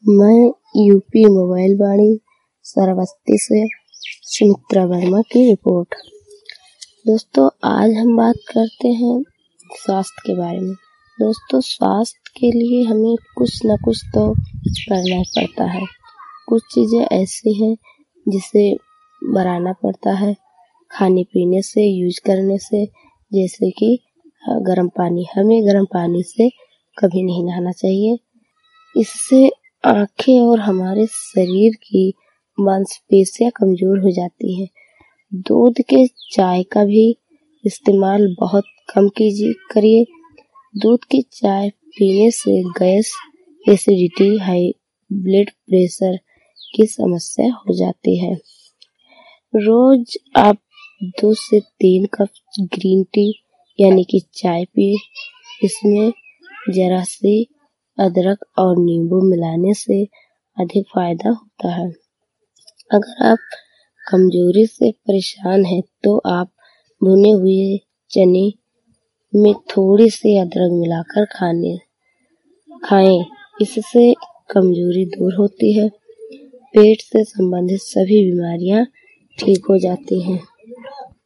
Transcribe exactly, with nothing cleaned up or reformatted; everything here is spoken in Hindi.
मैं यूपी मोबाइल वाणी श्रावस्ती से सुमित्रा वर्मा की रिपोर्ट। दोस्तों, आज हम बात करते हैं स्वास्थ्य के बारे में। दोस्तों, स्वास्थ्य के लिए हमें कुछ न कुछ तो करना ही पड़ता है। कुछ चीज़ें ऐसी हैं जिसे बनाना पड़ता है खाने पीने से, यूज करने से, जैसे कि गर्म पानी। हमें गर्म पानी से कभी नहीं नहाना चाहिए। इससे आँखें और हमारे शरीर की मांसपेशियां कमजोर हो जाती हैं। दूध के चाय का भी इस्तेमाल बहुत कम कीजिए करिए। दूध की चाय पीने से gas, acidity, high blood pressure की समस्या हो जाती है। रोज आप दो से तीन कप ग्रीन टी यानी कि चाय पिए। इसमें जरा सी अदरक और नींबू मिलाने से अधिक फायदा होता है। अगर आप कमजोरी से परेशान हैं तो आप भुने हुए चने में थोड़ी सी अदरक मिलाकर खाने खाएं। इससे कमजोरी दूर होती है। पेट से संबंधित सभी बीमारियां ठीक हो जाती हैं।